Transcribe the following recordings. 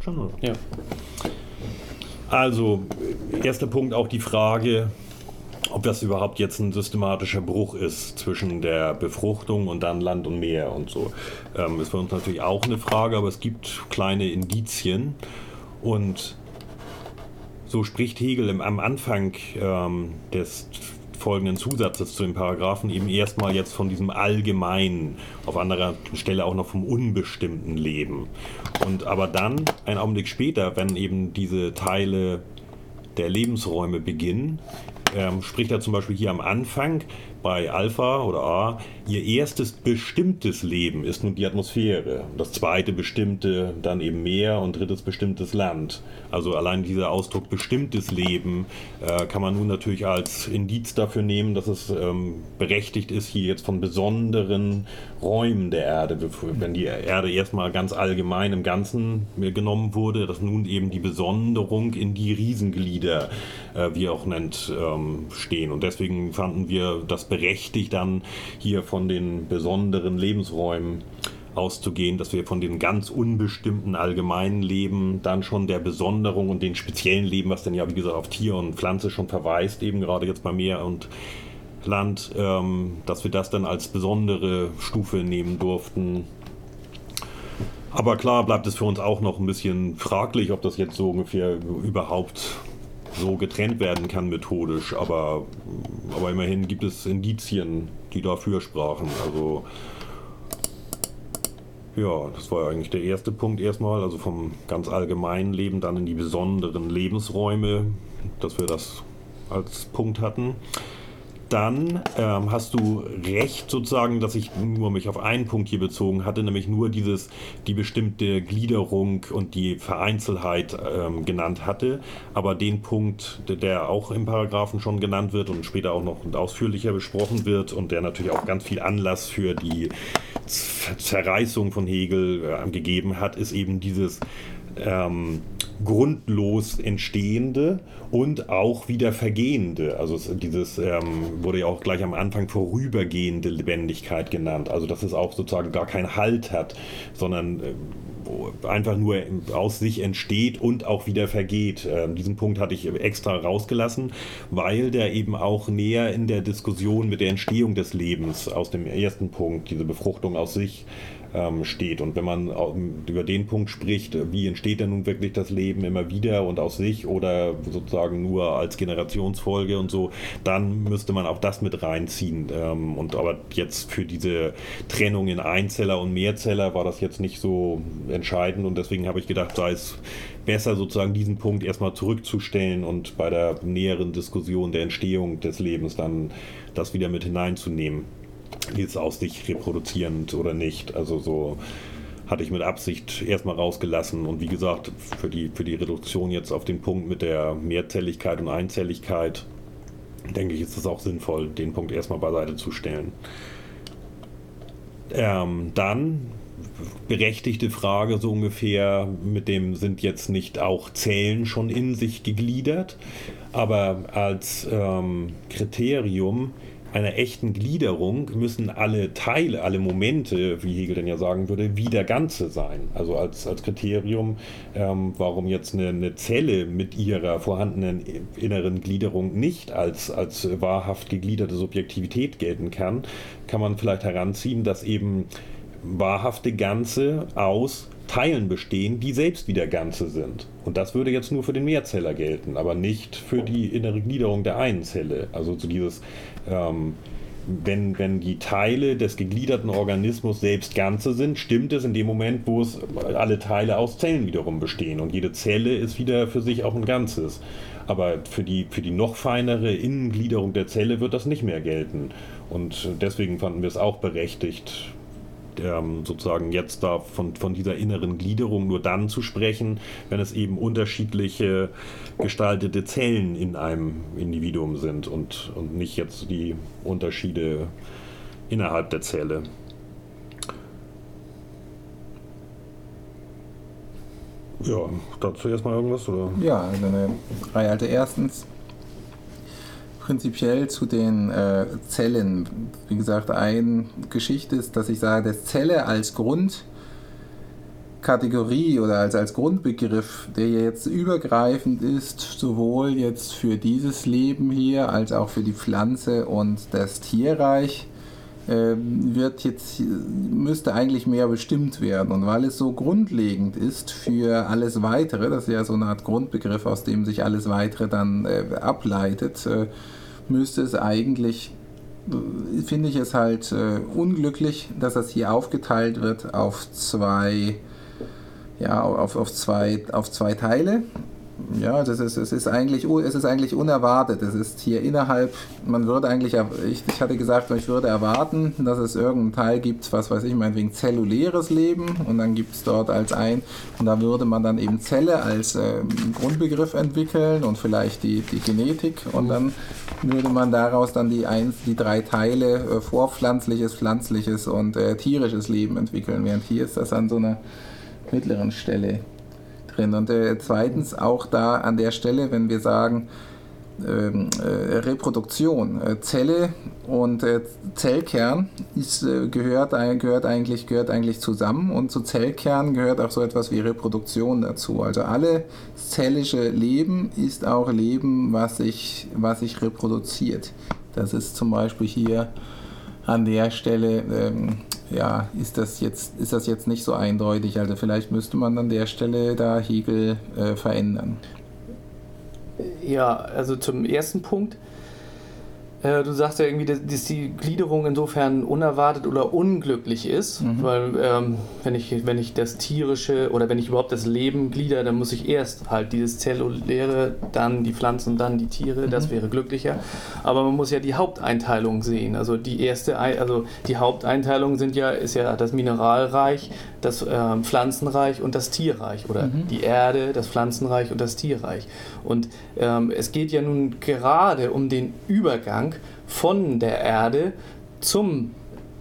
Läuft schon, oder? Ja. Also, erster Punkt auch die Frage, ob das überhaupt jetzt ein systematischer Bruch ist zwischen der Befruchtung und dann Land und Meer und so. Ist für uns natürlich auch eine Frage, aber es gibt kleine Indizien. Und so spricht Hegel am Anfang des folgenden Zusatzes zu den Paragraphen eben erstmal jetzt von diesem allgemeinen, auf anderer Stelle auch noch vom unbestimmten Leben. Und aber dann, einen Augenblick später, wenn eben diese Teile der Lebensräume beginnen, spricht er zum Beispiel hier am Anfang bei Alpha oder A, ihr erstes bestimmtes Leben ist nun die Atmosphäre, das zweite bestimmte dann eben Meer und drittes bestimmtes Land. Also allein dieser Ausdruck bestimmtes Leben kann man nun natürlich als Indiz dafür nehmen, dass es berechtigt ist, hier jetzt von besonderen Räumen der Erde, wenn die Erde erstmal ganz allgemein im Ganzen genommen wurde, dass nun eben die Besonderung in die Riesenglieder, wie er auch nennt, stehen. Und deswegen fanden wir das berechtigt, dann hier von den besonderen Lebensräumen auszugehen, dass wir von den ganz unbestimmten allgemeinen Leben dann schon der Besonderung und den speziellen Leben, was dann ja wie gesagt auf Tier und Pflanze schon verweist, eben gerade jetzt bei Meer und Land, dass wir das dann als besondere Stufe nehmen durften. Aber klar bleibt es für uns auch noch ein bisschen fraglich, ob das jetzt so ungefähr überhaupt so getrennt werden kann methodisch, aber immerhin gibt es Indizien, die dafür sprachen. Also ja, das war ja eigentlich der erste Punkt erstmal, also vom ganz allgemeinen Leben dann in die besonderen Lebensräume, dass wir das als Punkt hatten. Dann hast du recht sozusagen, dass ich nur mich auf einen Punkt hier bezogen hatte, nämlich nur die bestimmte Gliederung und die Vereinzeltheit genannt hatte. Aber den Punkt, der auch im Paragraphen schon genannt wird und später auch noch ausführlicher besprochen wird und der natürlich auch ganz viel Anlass für die Zerreißung von Hegel gegeben hat, ist eben dieses grundlos Entstehende und auch wieder Vergehende. Also dieses wurde ja auch gleich am Anfang vorübergehende Lebendigkeit genannt. Also dass es auch sozusagen gar keinen Halt hat, sondern einfach nur aus sich entsteht und auch wieder vergeht. Diesen Punkt hatte ich extra rausgelassen, weil der eben auch näher in der Diskussion mit der Entstehung des Lebens aus dem ersten Punkt, diese Befruchtung aus sich, steht. Und wenn man über den Punkt spricht, wie entsteht denn nun wirklich das Leben immer wieder und aus sich oder sozusagen nur als Generationsfolge und so, dann müsste man auch das mit reinziehen. Und aber jetzt für diese Trennung in Einzeller und Mehrzeller war das jetzt nicht so entscheidend und deswegen habe ich gedacht, sei es besser sozusagen diesen Punkt erstmal zurückzustellen und bei der näheren Diskussion der Entstehung des Lebens dann das wieder mit hineinzunehmen. Ist aus sich reproduzierend oder nicht. Also so hatte ich mit Absicht erstmal rausgelassen. Und wie gesagt, für die Reduktion jetzt auf den Punkt mit der Mehrzelligkeit und Einzelligkeit, denke ich, ist es auch sinnvoll, den Punkt erstmal beiseite zu stellen. Dann berechtigte Frage so ungefähr, mit dem sind jetzt nicht auch Zellen schon in sich gegliedert, aber als Kriterium einer echten Gliederung müssen alle Teile, alle Momente, wie Hegel denn ja sagen würde, wieder Ganze sein. Also als Kriterium, warum jetzt eine Zelle mit ihrer vorhandenen inneren Gliederung nicht als wahrhaft gegliederte Subjektivität gelten kann, kann man vielleicht heranziehen, dass eben wahrhafte Ganze aus Teilen bestehen, die selbst wieder Ganze sind. Und das würde jetzt nur für den Mehrzeller gelten, aber nicht für die innere Gliederung der einen Zelle. Also so dieses, wenn die Teile des gegliederten Organismus selbst Ganze sind, stimmt es in dem Moment, wo es alle Teile aus Zellen wiederum bestehen. Und jede Zelle ist wieder für sich auch ein Ganzes. Aber für die noch feinere Innengliederung der Zelle wird das nicht mehr gelten. Und deswegen fanden wir es auch berechtigt, sozusagen jetzt da von dieser inneren Gliederung nur dann zu sprechen, wenn es eben unterschiedliche gestaltete Zellen in einem Individuum sind und nicht jetzt die Unterschiede innerhalb der Zelle. Ja, dazu erstmal irgendwas, oder? Ja, also eine Reihe. Also erstens prinzipiell zu den Zellen. Wie gesagt, eine Geschichte ist, dass ich sage, dass Zelle als Grund Kategorie oder als Grundbegriff, der jetzt übergreifend ist, sowohl jetzt für dieses Leben hier als auch für die Pflanze und das Tierreich, müsste eigentlich mehr bestimmt werden. Und weil es so grundlegend ist für alles Weitere, das ist ja so eine Art Grundbegriff, aus dem sich alles Weitere dann ableitet, müsste es eigentlich, finde ich es halt unglücklich, dass das hier aufgeteilt wird auf zwei Teile. Ja, es ist eigentlich unerwartet. Es ist hier innerhalb, man würde eigentlich, ich hatte gesagt, ich würde erwarten, dass es irgendeinen Teil gibt, was weiß ich, meinetwegen zelluläres Leben, und dann gibt es dort und da würde man dann eben Zelle als Grundbegriff entwickeln und vielleicht die Genetik, und dann würde man daraus dann die 3 Teile vorpflanzliches, pflanzliches und tierisches Leben entwickeln, während hier ist das an so einer mittleren Stelle drin. Und zweitens auch da an der Stelle, wenn wir sagen Reproduktion, Zelle und Zellkern gehört eigentlich zusammen, und zu Zellkern gehört auch so etwas wie Reproduktion dazu. Also alles zellische Leben ist auch Leben, was sich reproduziert. Das ist zum Beispiel hier an der Stelle ist das jetzt nicht so eindeutig. Also vielleicht müsste man an der Stelle da Hegel verändern. Ja, also zum ersten Punkt. Du sagst ja irgendwie, dass die Gliederung insofern unerwartet oder unglücklich ist, weil wenn ich das tierische oder wenn ich überhaupt das Leben glieder, dann muss ich erst halt dieses Zelluläre, dann die Pflanzen, dann die Tiere, das wäre glücklicher. Aber man muss ja die Haupteinteilung sehen. Also die Haupteinteilung ist ja das Mineralreich, das Pflanzenreich und das Tierreich, oder die Erde, das Pflanzenreich und das Tierreich. Und es geht ja nun gerade um den Übergang von der Erde zum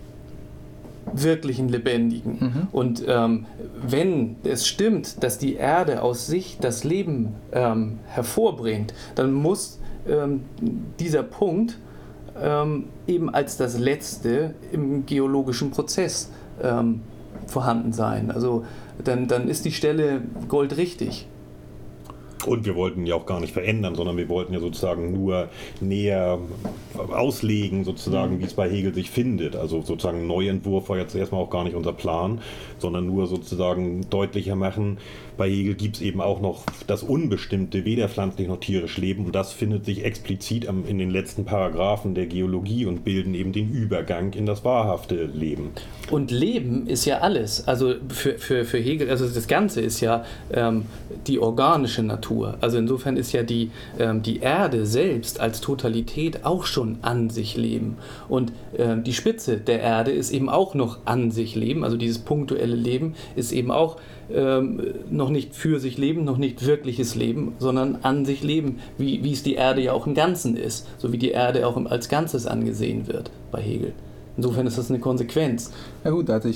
wirklichen Lebendigen. Und wenn es stimmt, dass die Erde aus sich das Leben hervorbringt, dann muss dieser Punkt eben als das Letzte im geologischen Prozess vorhanden sein. Also dann ist die Stelle goldrichtig. Und wir wollten ja auch gar nicht verändern, sondern wir wollten ja sozusagen nur näher auslegen, sozusagen, wie es bei Hegel sich findet. Also sozusagen ein Neuentwurf war jetzt erstmal auch gar nicht unser Plan, sondern nur sozusagen deutlicher machen, bei Hegel gibt es eben auch noch das Unbestimmte, weder pflanzlich noch tierisch Leben, und das findet sich explizit in den letzten Paragraphen der Geologie und bilden eben den Übergang in das wahrhafte Leben. Und Leben ist ja alles. Also für Hegel, also das Ganze ist ja die organische Natur. Also insofern ist ja die Erde selbst als Totalität auch schon an sich Leben. Und die Spitze der Erde ist eben auch noch an sich Leben. Also dieses punktuelle Leben ist eben auch noch nicht für sich Leben, noch nicht wirkliches Leben, sondern an sich Leben, wie es die Erde ja auch im Ganzen ist. So wie die Erde auch als Ganzes angesehen wird bei Hegel. Insofern ist das eine Konsequenz. Ja gut, also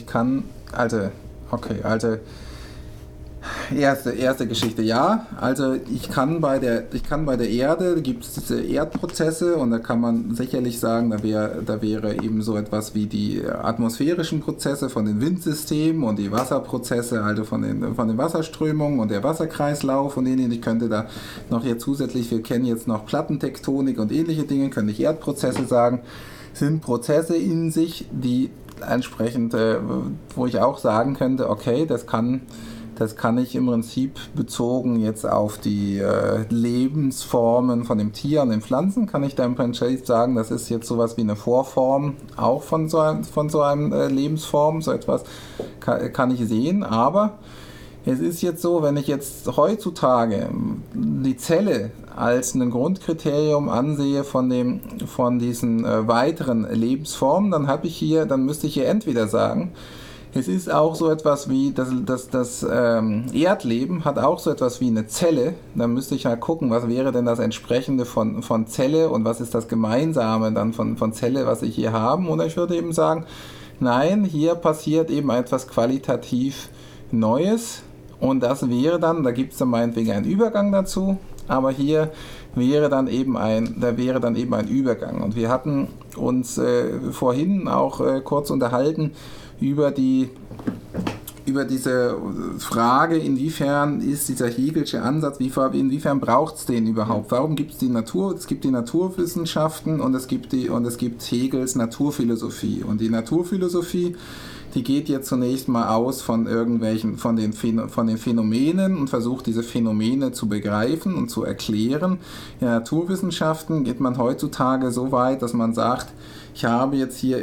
erste Geschichte, ja. Also ich kann bei der Erde, gibt es diese Erdprozesse, und da kann man sicherlich sagen, da wäre eben so etwas wie die atmosphärischen Prozesse von den Windsystemen und die Wasserprozesse, also von den Wasserströmungen und der Wasserkreislauf und ähnliches. Ich könnte da noch hier zusätzlich, wir kennen jetzt noch Plattentektonik und ähnliche Dinge, könnte ich Erdprozesse sagen, sind Prozesse in sich, die entsprechend, wo ich auch sagen könnte, okay, das kann ich im Prinzip bezogen jetzt auf die Lebensformen von dem Tier und den Pflanzen, kann ich da im Prinzip sagen, das ist jetzt sowas wie eine Vorform auch von so einem Lebensform, so etwas kann ich sehen, aber es ist jetzt so, wenn ich jetzt heutzutage die Zelle als ein Grundkriterium ansehe von diesen weiteren Lebensformen, dann müsste ich hier entweder sagen, es ist auch so etwas wie, das Erdleben hat auch so etwas wie eine Zelle. Dann müsste ich halt gucken, was wäre denn das Entsprechende von Zelle und was ist das Gemeinsame dann von Zelle, was ich hier habe. Oder ich würde eben sagen, nein, hier passiert eben etwas qualitativ Neues, und das wäre dann, da gibt es dann meinetwegen einen Übergang dazu, aber hier wäre dann eben ein Übergang. Und wir hatten uns vorhin auch kurz unterhalten über über diese Frage, inwiefern ist dieser Hegelsche Ansatz, inwiefern braucht es den überhaupt? Warum gibt es die Natur? Es gibt die Naturwissenschaften und es gibt Hegels Naturphilosophie. Und die Naturphilosophie, die geht jetzt zunächst mal aus von den Phänomenen und versucht diese Phänomene zu begreifen und zu erklären. In Naturwissenschaften geht man heutzutage so weit, dass man sagt, ich habe jetzt hier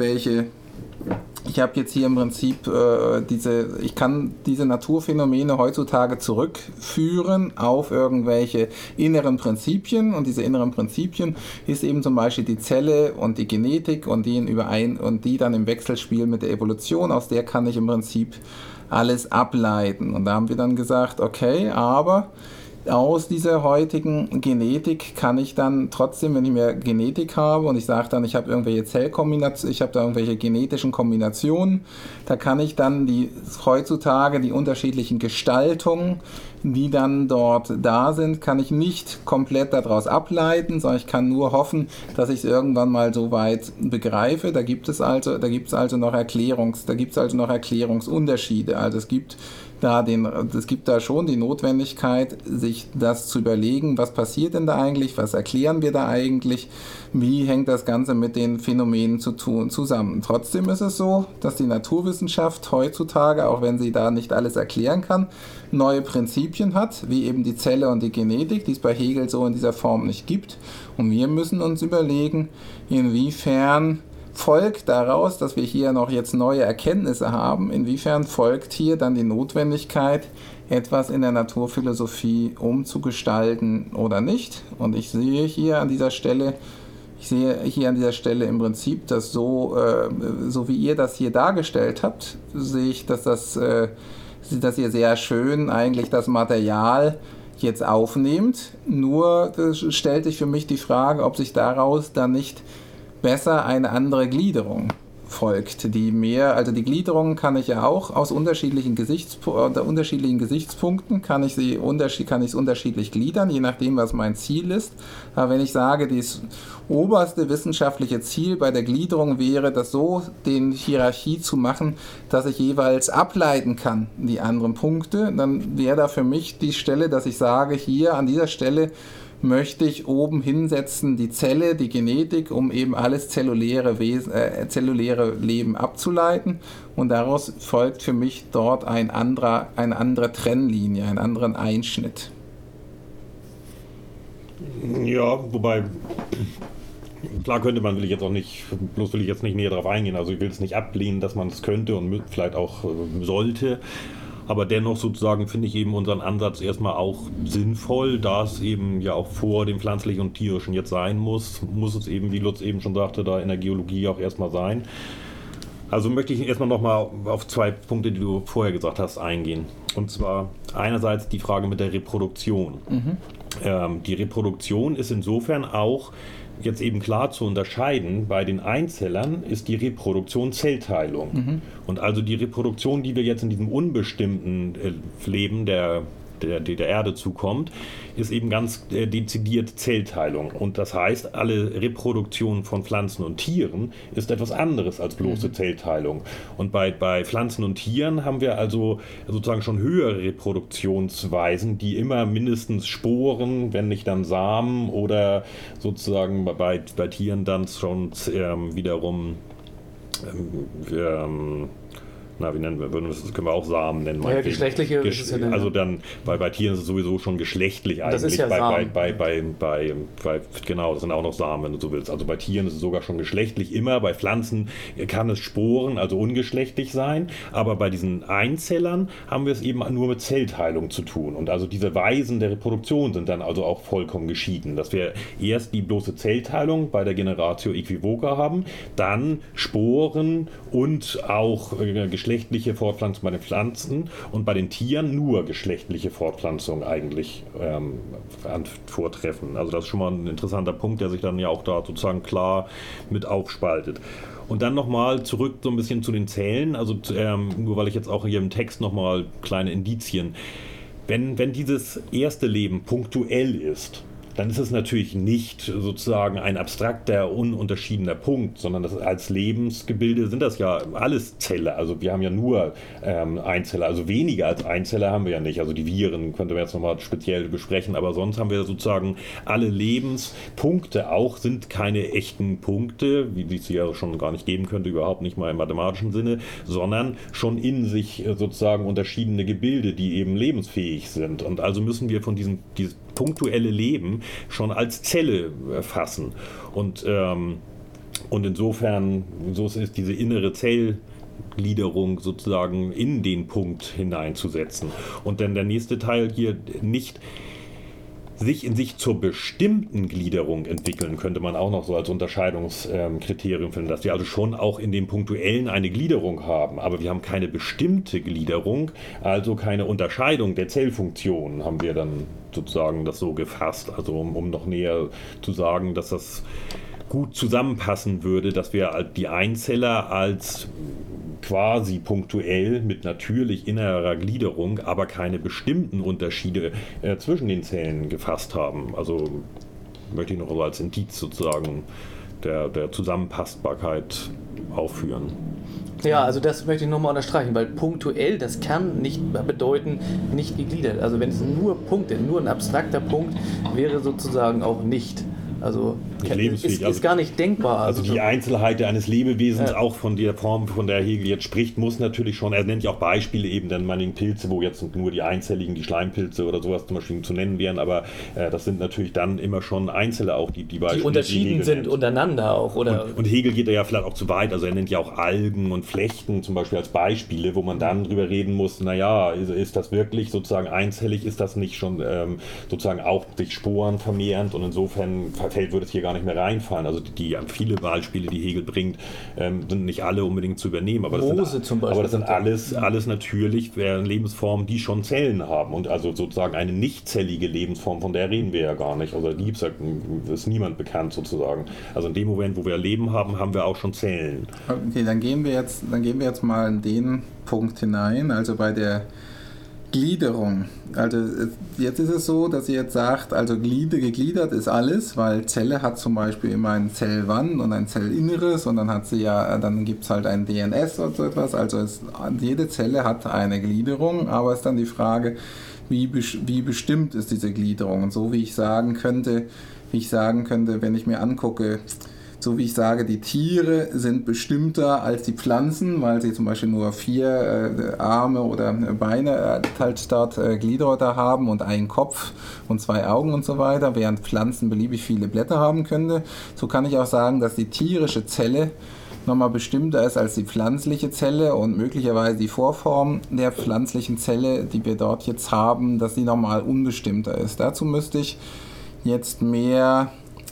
im Prinzip ich kann diese Naturphänomene heutzutage zurückführen auf irgendwelche inneren Prinzipien, und diese inneren Prinzipien ist eben zum Beispiel die Zelle und die Genetik und die dann im Wechselspiel mit der Evolution, aus der kann ich im Prinzip alles ableiten. Und da haben wir dann gesagt, okay, aber aus dieser heutigen Genetik kann ich dann trotzdem, wenn ich mehr Genetik habe und ich sage dann, ich habe irgendwelche Zellkombinationen, ich habe da irgendwelche genetischen Kombinationen, da kann ich dann heutzutage die unterschiedlichen Gestaltungen, die dann dort da sind, kann ich nicht komplett daraus ableiten, sondern ich kann nur hoffen, dass ich es irgendwann mal so weit begreife. Da gibt es also noch Erklärungsunterschiede. Also es gibt da schon die Notwendigkeit, sich das zu überlegen, was passiert denn da eigentlich, was erklären wir da eigentlich, wie hängt das Ganze mit den Phänomenen zusammen. Trotzdem ist es so, dass die Naturwissenschaft heutzutage, auch wenn sie da nicht alles erklären kann, neue Prinzipien hat, wie eben die Zelle und die Genetik, die es bei Hegel so in dieser Form nicht gibt. Und wir müssen uns überlegen, inwiefern folgt daraus, dass wir hier noch jetzt neue Erkenntnisse haben, inwiefern folgt hier dann die Notwendigkeit, etwas in der Naturphilosophie umzugestalten oder nicht. Und ich sehe hier an dieser Stelle im Prinzip, dass so wie ihr das hier dargestellt habt, sehe ich, dass ihr sehr schön eigentlich das Material jetzt aufnehmt. Nur stellt sich für mich die Frage, ob sich daraus dann nicht besser eine andere Gliederung folgt. Die Gliederungen kann ich ja auch aus unterschiedlichen Gesichtspunkten kann ich es unterschiedlich gliedern, je nachdem, was mein Ziel ist. Aber wenn ich sage, das oberste wissenschaftliche Ziel bei der Gliederung wäre, das so den Hierarchie zu machen, dass ich jeweils ableiten kann, die anderen Punkte, dann wäre da für mich die Stelle, dass ich sage, hier an dieser Stelle möchte ich oben hinsetzen die Zelle, die Genetik, um eben alles zelluläre Leben abzuleiten, und daraus folgt für mich dort eine andere Trennlinie, einen anderen Einschnitt. Ja, wobei, klar will ich jetzt nicht näher darauf eingehen, also ich will es nicht ablehnen, dass man es könnte und vielleicht auch sollte. Aber dennoch sozusagen finde ich eben unseren Ansatz erstmal auch sinnvoll, da es eben ja auch vor dem pflanzlichen und tierischen jetzt sein muss es eben, wie Lutz eben schon sagte, da in der Geologie auch erstmal sein. Also möchte ich erstmal nochmal auf zwei Punkte, die du vorher gesagt hast, eingehen. Und zwar einerseits die Frage mit der Reproduktion. Die Reproduktion ist insofern auch jetzt eben klar zu unterscheiden, bei den Einzellern ist die Reproduktion Zellteilung. Und also die Reproduktion, die wir jetzt in diesem unbestimmten Leben der Erde zukommt, ist eben ganz dezidiert Zellteilung. Und das heißt, alle Reproduktion von Pflanzen und Tieren ist etwas anderes als bloße Zellteilung. Und bei Pflanzen und Tieren haben wir also sozusagen schon höhere Reproduktionsweisen, die immer mindestens Sporen, wenn nicht dann Samen, oder sozusagen bei Tieren dann schon wiederum wie nennen wir das? Können wir auch Samen nennen. Ja, geschlechtliche. Also dann, bei Tieren ist es sowieso schon geschlechtlich eigentlich. Das ist ja Samen. Genau, das sind auch noch Samen, wenn du so willst. Also bei Tieren ist es sogar schon geschlechtlich immer. Bei Pflanzen kann es Sporen, also ungeschlechtlich sein. Aber bei diesen Einzellern haben wir es eben nur mit Zellteilung zu tun. Und also diese Weisen der Reproduktion sind dann also auch vollkommen geschieden. Dass wir erst die bloße Zellteilung bei der Generatio Equivoca haben, dann Sporen und auch geschlechtliche Fortpflanzung bei den Pflanzen und bei den Tieren nur geschlechtliche Fortpflanzung eigentlich vortreffen. Also das ist schon mal ein interessanter Punkt, der sich dann ja auch da sozusagen klar mit aufspaltet. Und dann nochmal zurück so ein bisschen zu den Zellen, also nur weil ich jetzt auch hier im Text nochmal kleine Indizien. Wenn dieses erste Leben punktuell ist, dann ist es natürlich nicht sozusagen ein abstrakter, ununterschiedener Punkt, sondern das als Lebensgebilde sind das ja alles Zelle. Also wir haben ja nur Einzeller, also weniger als Einzeller haben wir ja nicht. Also die Viren könnte man jetzt nochmal speziell besprechen, aber sonst haben wir sozusagen alle Lebenspunkte auch, sind keine echten Punkte, wie es sie ja schon gar nicht geben könnte, überhaupt nicht mal im mathematischen Sinne, sondern schon in sich sozusagen unterschiedene Gebilde, die eben lebensfähig sind. Und also müssen wir von dieses punktuelle Leben schon als Zelle fassen. Und insofern, so ist diese innere Zellgliederung sozusagen in den Punkt hineinzusetzen. Und dann der nächste Teil hier nicht sich in sich zur bestimmten Gliederung entwickeln, könnte man auch noch so als Unterscheidungskriterium finden, dass wir also schon auch in dem Punktuellen eine Gliederung haben, aber wir haben keine bestimmte Gliederung, also keine Unterscheidung der Zellfunktionen, haben wir dann sozusagen das so gefasst, also um noch näher zu sagen, dass das gut zusammenpassen würde, dass wir die Einzeller als quasi punktuell mit natürlich innerer Gliederung, aber keine bestimmten Unterschiede zwischen den Zellen gefasst haben. Also möchte ich noch so als Indiz sozusagen der Zusammenpassbarkeit aufführen. Ja, also das möchte ich nochmal unterstreichen, weil punktuell, das kann nicht bedeuten, nicht gegliedert. Also wenn es nur Punkte, nur ein abstrakter Punkt wäre sozusagen auch nicht. Also ist gar nicht denkbar. Also die Einzelheit eines Lebewesens, auch von der Form, von der Hegel jetzt spricht, muss natürlich schon, er nennt ja auch Beispiele eben, dann meinetwegen Pilze, wo jetzt nur die einzelligen, die Schleimpilze oder sowas zum Beispiel zu nennen wären, aber das sind natürlich dann immer schon Einzelne auch, die Beispiele. Die unterschieden sind nennt. Untereinander auch, oder? Und Hegel geht ja vielleicht auch zu weit, also er nennt ja auch Algen und Flechten zum Beispiel als Beispiele, wo man dann drüber reden muss, naja, ist das wirklich sozusagen einzellig, ist das nicht schon sozusagen auch sich Sporen vermehrend, und insofern würde es hier gar nicht mehr reinfallen. Also viele Beispiele, die Hegel bringt, sind nicht alle unbedingt zu übernehmen. Aber das sind alles natürlich Lebensformen, die schon Zellen haben. Und also sozusagen eine nichtzellige Lebensform, von der reden wir ja gar nicht. Also die ist niemand bekannt sozusagen. Also in dem Moment, wo wir Leben haben, haben wir auch schon Zellen. Okay, dann gehen wir jetzt mal in den Punkt hinein. Also bei der Gliederung. Also jetzt ist es so, dass ihr jetzt sagt, also gegliedert ist alles, weil Zelle hat zum Beispiel immer ein Zellwand und ein Zellinneres, und dann hat sie dann gibt es halt ein DNS oder so etwas. Also jede Zelle hat eine Gliederung, aber es ist dann die Frage, wie bestimmt ist diese Gliederung. Und so wie ich sagen könnte, wenn ich mir angucke, so wie ich sage, die Tiere sind bestimmter als die Pflanzen, weil sie zum Beispiel nur 4 Arme oder Beine halt dort Glieder haben und einen Kopf und 2 Augen und so weiter, während Pflanzen beliebig viele Blätter haben könnte. So kann ich auch sagen, dass die tierische Zelle nochmal bestimmter ist als die pflanzliche Zelle, und möglicherweise die Vorform der pflanzlichen Zelle, die wir dort jetzt haben, dass die nochmal unbestimmter ist. Dazu müsste ich jetzt mehr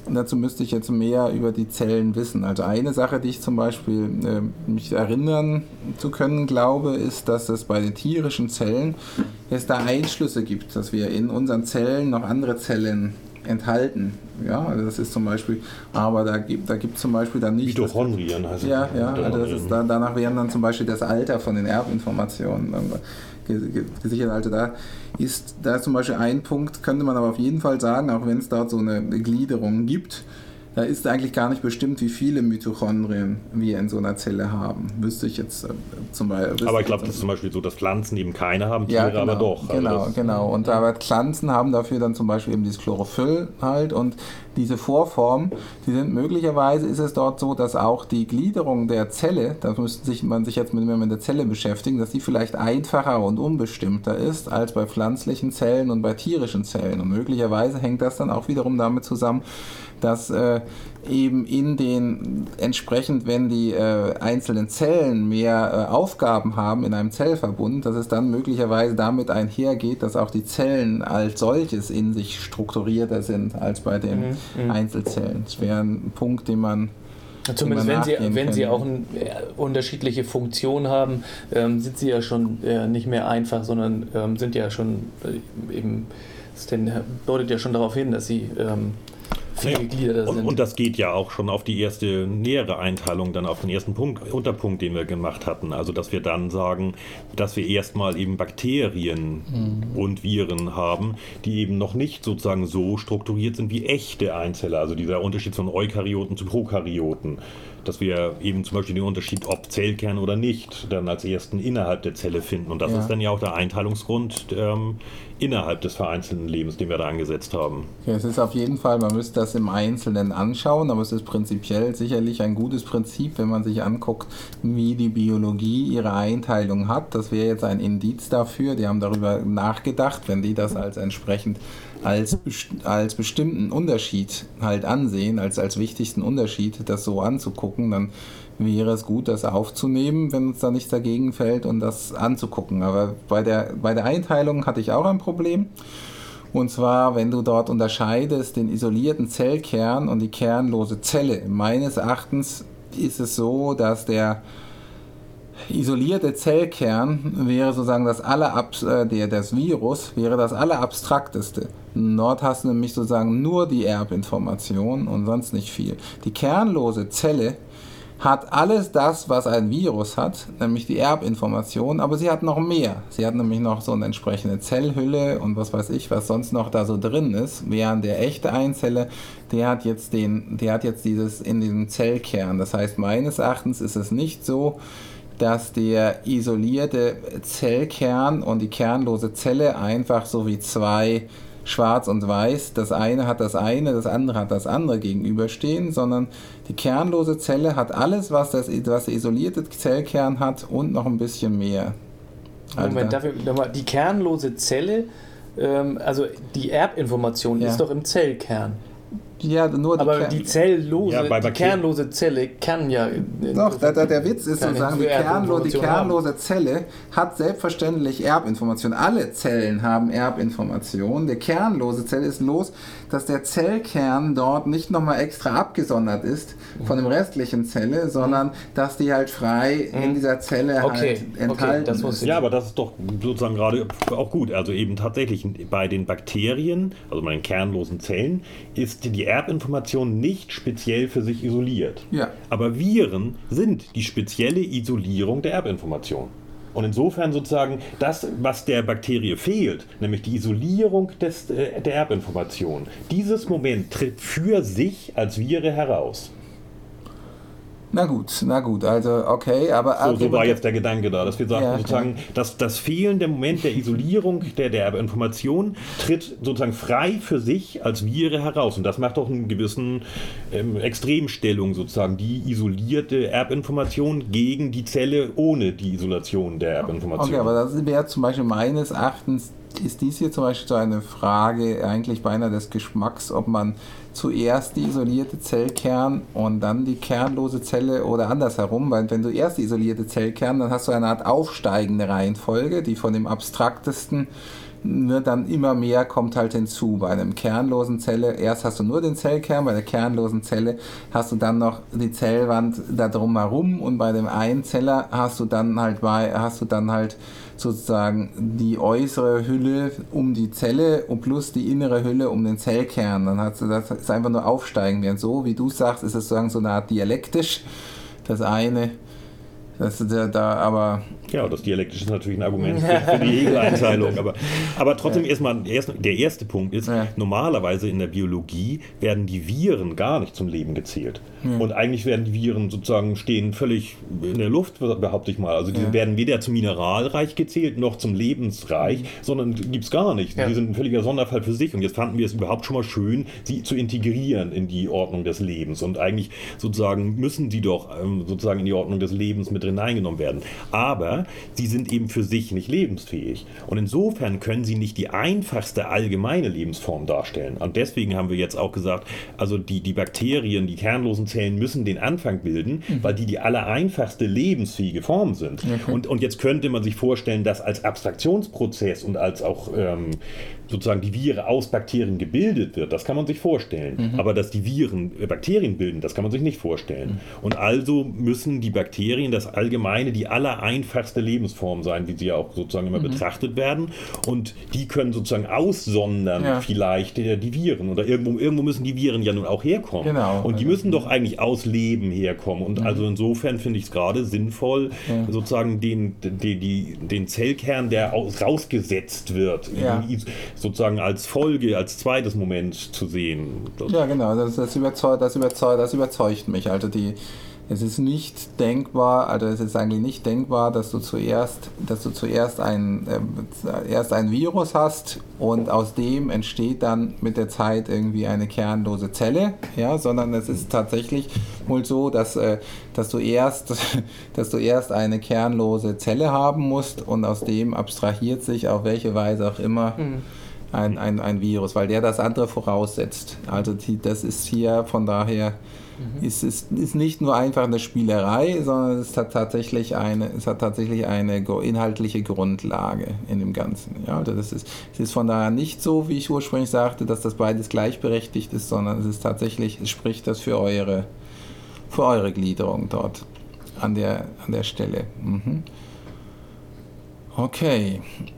über die Zellen wissen. Also eine Sache, die ich zum Beispiel mich erinnern zu können glaube, ist, dass es bei den tierischen Zellen es da Einschlüsse gibt, dass wir in unseren Zellen noch andere Zellen enthalten. Ja, also das ist zum Beispiel, aber da gibt zum Beispiel dann nicht... Mitochondrien heißt es. Ja, also das ist danach wären dann zum Beispiel das Alter von den Erbinformationen gesichert. Also da ist zum Beispiel ein Punkt, könnte man aber auf jeden Fall sagen, auch wenn es dort so eine Gliederung gibt, da ist eigentlich gar nicht bestimmt, wie viele Mitochondrien wir in so einer Zelle haben. Wüsste ich jetzt zum Beispiel. Aber ich glaube, das ist zum Beispiel so, dass Pflanzen eben keine haben, Tiere genau, aber doch. Genau. Und aber Pflanzen haben dafür dann zum Beispiel eben dieses Chlorophyll halt, und diese Vorformen, die sind möglicherweise, ist es dort so, dass auch die Gliederung der Zelle, da müsste man sich jetzt mit der Zelle beschäftigen, dass die vielleicht einfacher und unbestimmter ist als bei pflanzlichen Zellen und bei tierischen Zellen. Und möglicherweise hängt das dann auch wiederum damit zusammen, dass eben entsprechend, wenn die einzelnen Zellen mehr Aufgaben haben in einem Zellverbund, dass es dann möglicherweise damit einhergeht, dass auch die Zellen als solches in sich strukturierter sind als bei den Einzelzellen. Das wäre ein Punkt, den man zumindest wenn sie auch unterschiedliche Funktionen haben, sind sie ja schon nicht mehr einfach, sondern sind ja schon deutet ja schon darauf hin, dass sie viele Glieder da sind. Und das geht ja auch schon auf die erste nähere Einteilung, dann auf den ersten Unterpunkt, den wir gemacht hatten. Also, dass wir dann sagen, dass wir erstmal eben Bakterien und Viren haben, die eben noch nicht sozusagen so strukturiert sind wie echte Einzeller. Also dieser Unterschied von Eukaryoten zu Prokaryoten. Dass wir eben zum Beispiel den Unterschied, ob Zellkern oder nicht, dann als ersten innerhalb der Zelle finden. Und das ist dann ja auch der Einteilungsgrund innerhalb des vereinzelten Lebens, den wir da angesetzt haben. Okay, es ist auf jeden Fall, man müsste das im Einzelnen anschauen, aber es ist prinzipiell sicherlich ein gutes Prinzip, wenn man sich anguckt, wie die Biologie ihre Einteilung hat. Das wäre jetzt ein Indiz dafür. Die haben darüber nachgedacht, wenn die das als entsprechend als bestimmten Unterschied halt ansehen, als wichtigsten Unterschied, das so anzugucken, dann wäre es gut, das aufzunehmen, wenn uns da nichts dagegen fällt und das anzugucken. Aber bei der Einteilung hatte ich auch ein Problem. Und zwar, wenn du dort unterscheidest den isolierten Zellkern und die kernlose Zelle. Meines Erachtens ist es so, dass der isolierte Zellkern wäre sozusagen das Virus wäre das allerabstrakteste. Dort hast du nämlich sozusagen nur die Erbinformation und sonst nicht viel. Die kernlose Zelle hat alles das, was ein Virus hat, nämlich die Erbinformation, aber sie hat noch mehr. Sie hat nämlich noch so eine entsprechende Zellhülle und was weiß ich, was sonst noch da so drin ist, während der echte Einzeller, der hat jetzt dieses in diesem Zellkern. Das heißt, meines Erachtens ist es nicht so, dass der isolierte Zellkern und die kernlose Zelle einfach so wie zwei Schwarz und Weiß, das eine hat das eine, das andere hat das andere gegenüberstehen, sondern die kernlose Zelle hat alles, was der isolierte Zellkern hat und noch ein bisschen mehr. Moment, dafür nochmal, die kernlose Zelle, also die Erbinformation ist doch im Zellkern. Ja, nur aber die kernlose Zelle kann ja... Doch, der Witz ist sozusagen, die kernlose Zelle hat selbstverständlich Erbinformation. Alle Zellen haben Erbinformation. Der kernlose Zelle ist los, dass der Zellkern dort nicht nochmal extra abgesondert ist von dem restlichen Zelle, sondern dass die halt frei in dieser Zelle halt enthalten ist. Ja, aber das ist doch sozusagen gerade auch gut. Also eben tatsächlich bei den Bakterien, also bei den kernlosen Zellen, ist die Erbinformation nicht speziell für sich isoliert. Ja. Aber Viren sind die spezielle Isolierung der Erbinformation. Und insofern sozusagen das, was der Bakterie fehlt, nämlich die Isolierung der Erbinformation, dieses Moment tritt für sich als Vire heraus. Na gut, also okay, aber... So war jetzt der Gedanke da, dass wir sagen, sozusagen, dass das fehlende Moment der Isolierung der Erbinformation tritt sozusagen frei für sich als Vire heraus. Und das macht doch eine gewissen Extremstellung sozusagen, die isolierte Erbinformation gegen die Zelle ohne die Isolation der Erbinformation. Okay, aber das wäre zum Beispiel meines Erachtens, ist dies hier zum Beispiel so eine Frage eigentlich beinahe des Geschmacks, ob man zuerst die isolierte Zellkern und dann die kernlose Zelle oder andersherum, weil wenn du erst die isolierte Zellkern, dann hast du eine Art aufsteigende Reihenfolge, die von dem abstraktesten dann immer mehr kommt halt hinzu. Bei einem kernlosen Zelle, erst hast du nur den Zellkern, bei der kernlosen Zelle hast du dann noch die Zellwand da drumherum und bei dem Einzeller hast du dann halt sozusagen die äußere Hülle um die Zelle und plus die innere Hülle um den Zellkern. Dann hast du das ist einfach nur aufsteigend. Während so, wie du sagst, ist es sozusagen so eine Art dialektisch. Das eine, das ist da aber... Ja, das Dialektische ist natürlich ein Argument für die Hegeleinteilung. Aber trotzdem erstmal, der erste Punkt ist, normalerweise in der Biologie werden die Viren gar nicht zum Leben gezählt. Und eigentlich werden die Viren sozusagen stehen völlig in der Luft, behaupte ich mal. Also die werden weder zum Mineralreich gezählt, noch zum Lebensreich, sondern gibt es gar nicht. Die sind ein völliger Sonderfall für sich. Und jetzt fanden wir es überhaupt schon mal schön, sie zu integrieren in die Ordnung des Lebens. Und eigentlich sozusagen müssen die doch sozusagen in die Ordnung des Lebens mit hineingenommen werden. Aber sie sind eben für sich nicht lebensfähig. Und insofern können sie nicht die einfachste allgemeine Lebensform darstellen. Und deswegen haben wir jetzt auch gesagt, also die Bakterien, die kernlosen Zellen müssen den Anfang bilden, weil die allereinfachste lebensfähige Form sind. Und jetzt könnte man sich vorstellen, dass als Abstraktionsprozess und als auch sozusagen die Vire aus Bakterien gebildet wird, das kann man sich vorstellen. Aber dass die Viren Bakterien bilden, das kann man sich nicht vorstellen. Und also müssen die Bakterien, das allgemeine, die allereinfachste Lebensform sein, wie sie ja auch sozusagen immer betrachtet werden. Und die können sozusagen aussondern vielleicht die Viren. Oder irgendwo müssen die Viren ja nun auch herkommen. Genau. Und die müssen doch eigentlich aus Leben herkommen. Und also insofern finde ich es gerade sinnvoll, sozusagen den Zellkern, der rausgesetzt wird, sozusagen als Folge, als zweites Moment zu sehen. Ja, genau, das überzeugt mich. Also es ist nicht denkbar, dass du zuerst erst ein Virus hast und aus dem entsteht dann mit der Zeit irgendwie eine kernlose Zelle, ja, sondern es ist tatsächlich wohl so, dass du erst eine kernlose Zelle haben musst und aus dem abstrahiert sich auf welche Weise auch immer ein Virus, weil der das andere voraussetzt. Also das ist hier von daher ist nicht nur einfach eine Spielerei, sondern es hat tatsächlich eine inhaltliche Grundlage in dem Ganzen. Ja, also es ist von daher nicht so, wie ich ursprünglich sagte, dass das beides gleichberechtigt ist, sondern es spricht das für eure Gliederung dort an der Stelle. Okay,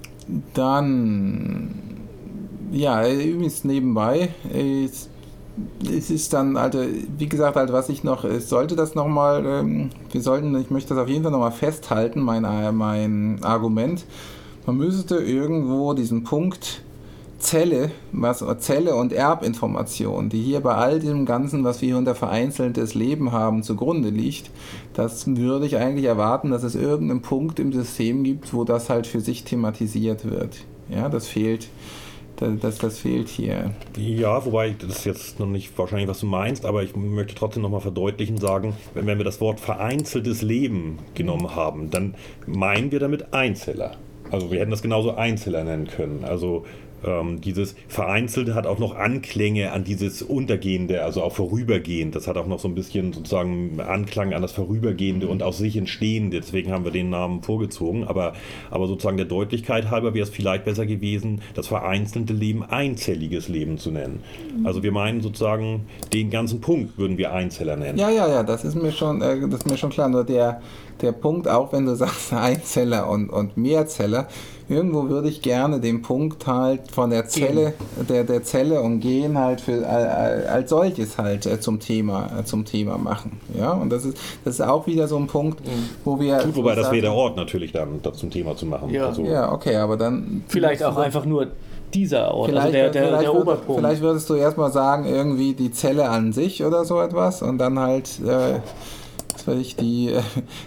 dann übrigens nebenbei es ist dann, also wie gesagt, also was ich noch, ich möchte das auf jeden Fall nochmal festhalten, mein Argument. Man müsste irgendwo diesen Punkt Zelle und Erbinformation, die hier bei all dem Ganzen, was wir hier unter vereinzeltes Leben haben, zugrunde liegt, das würde ich eigentlich erwarten, dass es irgendeinen Punkt im System gibt, wo das halt für sich thematisiert wird. Ja, das fehlt hier. Ja, wobei das ist jetzt noch nicht wahrscheinlich, was du meinst, aber ich möchte trotzdem nochmal verdeutlichen, sagen, wenn wir das Wort vereinzeltes Leben genommen haben, dann meinen wir damit Einzeller. Also wir hätten das genauso Einzeller nennen können. Also dieses Vereinzelte hat auch noch Anklänge an dieses Untergehende, also auch vorübergehend. Das hat auch noch so ein bisschen sozusagen Anklang an das Vorübergehende und aus sich Entstehende. Deswegen haben wir den Namen vorgezogen. Aber sozusagen der Deutlichkeit halber wäre es vielleicht besser gewesen, das vereinzelte Leben einzelliges Leben zu nennen. Also wir meinen sozusagen, den ganzen Punkt würden wir Einzeller nennen. Ja, das ist mir schon klar. Nur der Punkt, auch wenn du sagst Einzeller und Mehrzeller, irgendwo würde ich gerne den Punkt halt von der Zelle, der Zelle und Gen halt als solches halt zum Thema machen. Ja, und das ist auch wieder so ein Punkt, wo wir... Wobei das wäre der Ort natürlich dann, das zum Thema zu machen. Ja, also, ja, okay, aber dann... Vielleicht auch einfach nur dieser Ort, also der Oberpunkt. Vielleicht würdest du erstmal sagen, irgendwie die Zelle an sich oder so etwas und dann halt... die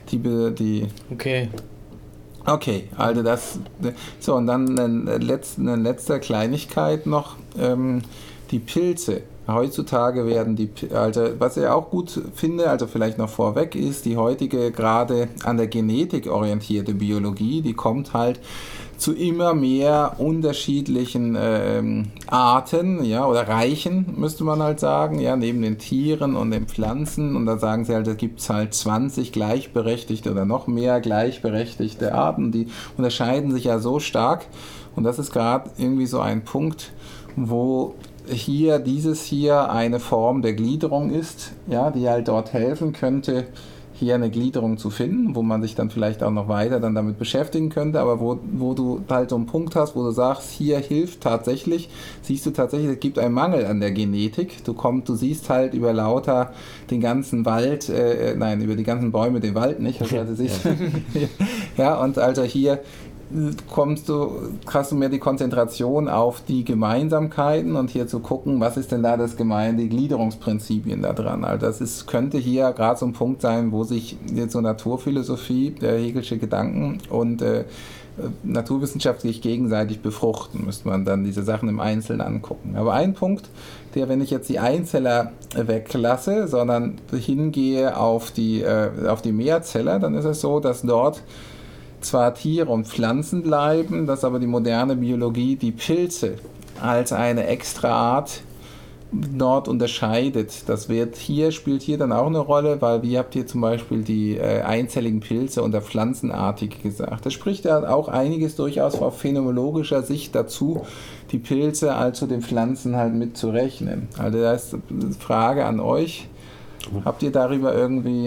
Okay, also das... So, und dann eine letzte Kleinigkeit noch. Die Pilze. Heutzutage werden also was ich auch gut finde, also vielleicht noch vorweg ist, die heutige gerade an der Genetik orientierte Biologie, die kommt halt zu immer mehr unterschiedlichen Arten, ja, oder Reichen, müsste man halt sagen, ja, neben den Tieren und den Pflanzen. Und da sagen sie halt, da gibt es halt 20 gleichberechtigte oder noch mehr gleichberechtigte Arten, die unterscheiden sich ja so stark. Und das ist gerade irgendwie so ein Punkt, wo dieses hier eine Form der Gliederung ist, ja, die halt dort helfen könnte, hier eine Gliederung zu finden, wo man sich dann vielleicht auch noch weiter dann damit beschäftigen könnte, aber wo du halt so einen Punkt hast, wo du sagst, hier hilft tatsächlich, siehst du tatsächlich, es gibt einen Mangel an der Genetik, du siehst halt über lauter den ganzen Wald, über die ganzen Bäume den Wald nicht, also siehst, ja, und also hier hast du mehr die Konzentration auf die Gemeinsamkeiten und hier zu gucken, was ist denn da die Gliederungsprinzipien da dran. Also könnte hier gerade so ein Punkt sein, wo sich jetzt so Naturphilosophie, der Hegelsche Gedanken und Naturwissenschaft sich gegenseitig befruchten, müsste man dann diese Sachen im Einzelnen angucken. Aber ein Punkt, wenn ich jetzt die Einzeller weglasse, sondern hingehe auf die Mehrzeller, dann ist es so, dass dort zwar Tiere und Pflanzen bleiben, dass aber die moderne Biologie die Pilze als eine extra Art dort unterscheidet. Das spielt hier dann auch eine Rolle, weil ihr habt hier zum Beispiel die einzelligen Pilze unter pflanzenartig gesagt. Das spricht ja auch einiges durchaus auf phänomenologischer Sicht dazu, die Pilze also den Pflanzen halt mitzurechnen. Also da ist eine Frage an euch. Habt ihr darüber irgendwie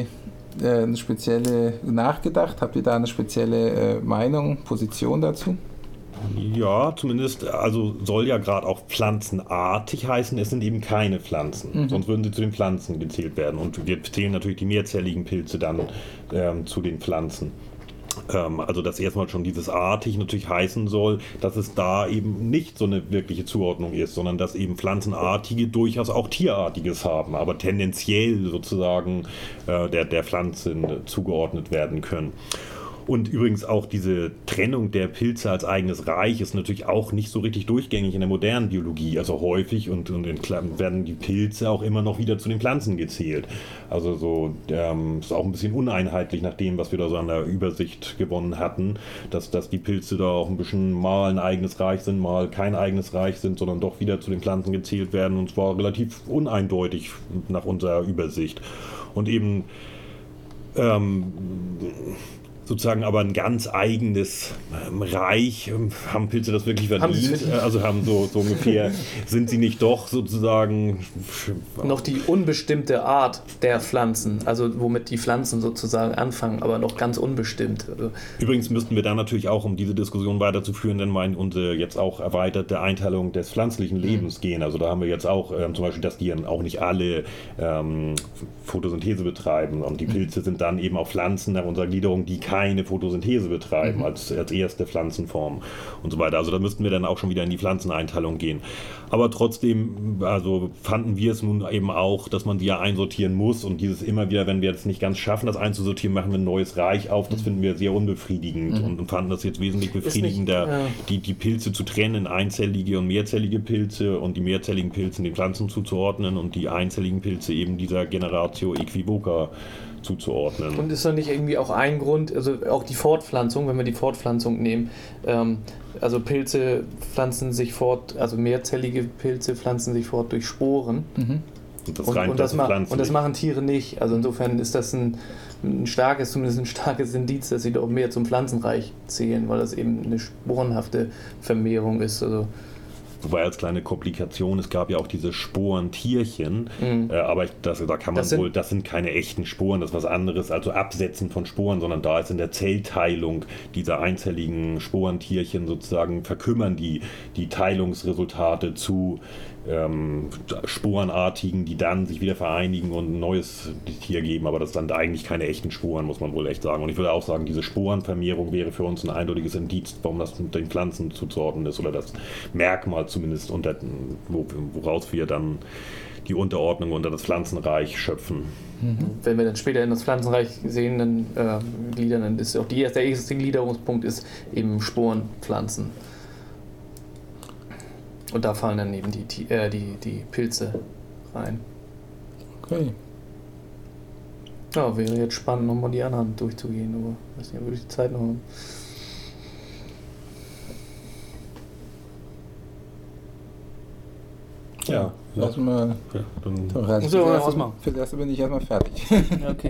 eine spezielle nachgedacht? Habt ihr da eine spezielle Meinung, Position dazu? Ja, zumindest, also soll ja gerade auch pflanzenartig heißen, es sind eben keine Pflanzen. Sonst würden sie zu den Pflanzen gezählt werden. Und wir zählen natürlich die mehrzelligen Pilze dann zu den Pflanzen. Also dass erstmal schon dieses artig natürlich heißen soll, dass es da eben nicht so eine wirkliche Zuordnung ist, sondern dass eben Pflanzenartige durchaus auch Tierartiges haben, aber tendenziell sozusagen der Pflanze zugeordnet werden können. Und übrigens auch diese Trennung der Pilze als eigenes Reich ist natürlich auch nicht so richtig durchgängig in der modernen Biologie. Also häufig und werden die Pilze auch immer noch wieder zu den Pflanzen gezählt. Also so ist auch ein bisschen uneinheitlich nach dem, was wir da so an der Übersicht gewonnen hatten, dass die Pilze da auch ein bisschen mal ein eigenes Reich sind, mal kein eigenes Reich sind, sondern doch wieder zu den Pflanzen gezählt werden. Und zwar relativ uneindeutig nach unserer Übersicht. Und eben sozusagen aber ein ganz eigenes Reich. Haben Pilze das wirklich verdient? Also haben so ungefähr, sind sie nicht doch sozusagen noch die unbestimmte Art der Pflanzen, also womit die Pflanzen sozusagen anfangen, aber noch ganz unbestimmt. Übrigens müssten wir dann natürlich auch, um diese Diskussion weiterzuführen, dann mal in unsere jetzt auch erweiterte Einteilung des pflanzlichen Lebens gehen. Also da haben wir jetzt auch zum Beispiel, dass die auch nicht alle Photosynthese betreiben und die Pilze sind dann eben auch Pflanzen nach unserer Gliederung, die keine Photosynthese betreiben als erste Pflanzenform und so weiter. Also da müssten wir dann auch schon wieder in die Pflanzeneinteilung gehen. Aber trotzdem, also fanden wir es nun eben auch, dass man die ja einsortieren muss und dieses immer wieder, wenn wir es nicht ganz schaffen, das einzusortieren, machen wir ein neues Reich auf. Das finden wir sehr unbefriedigend und fanden das jetzt wesentlich befriedigender, die Pilze zu trennen in einzellige und mehrzellige Pilze und die mehrzelligen Pilze den Pflanzen zuzuordnen und die einzelligen Pilze eben dieser Generatio Equivoca zuzuordnen. Und ist da nicht irgendwie auch ein Grund, also auch die Fortpflanzung, wenn wir die Fortpflanzung nehmen, also Pilze pflanzen sich fort, also mehrzellige Pilze pflanzen sich fort durch Sporen. Und das machen Tiere nicht. Also insofern ist das zumindest ein starkes Indiz, dass sie doch mehr zum Pflanzenreich zählen, weil das eben eine sporenhafte Vermehrung ist. Also Wobei als kleine Komplikation, es gab ja auch diese Sporentierchen, aber das sind keine echten Sporen, das ist was anderes, also Absetzen von Sporen, sondern da ist in der Zellteilung dieser einzelligen Sporentierchen sozusagen verkümmern die Teilungsresultate zu Sporenartigen, die dann sich wieder vereinigen und ein neues Tier geben, aber das sind eigentlich keine echten Sporen, muss man wohl echt sagen. Und ich würde auch sagen, diese Sporenvermehrung wäre für uns ein eindeutiges Indiz, warum das mit den Pflanzen zuzuordnen ist oder das Merkmal zumindest, woraus wir dann die Unterordnung unter das Pflanzenreich schöpfen. Wenn wir dann später in das Pflanzenreich sehen, dann gliedern, dann ist auch der erste Gliederungspunkt ist eben Sporenpflanzen. Und da fallen dann eben die Pilze rein. Okay. Ja, wäre jetzt spannend, nochmal die anderen durchzugehen, aber ich weiß nicht, würde ich die Zeit noch haben. Ja, lassen wir. Okay, dann Für das erste bin ich erstmal fertig. Okay.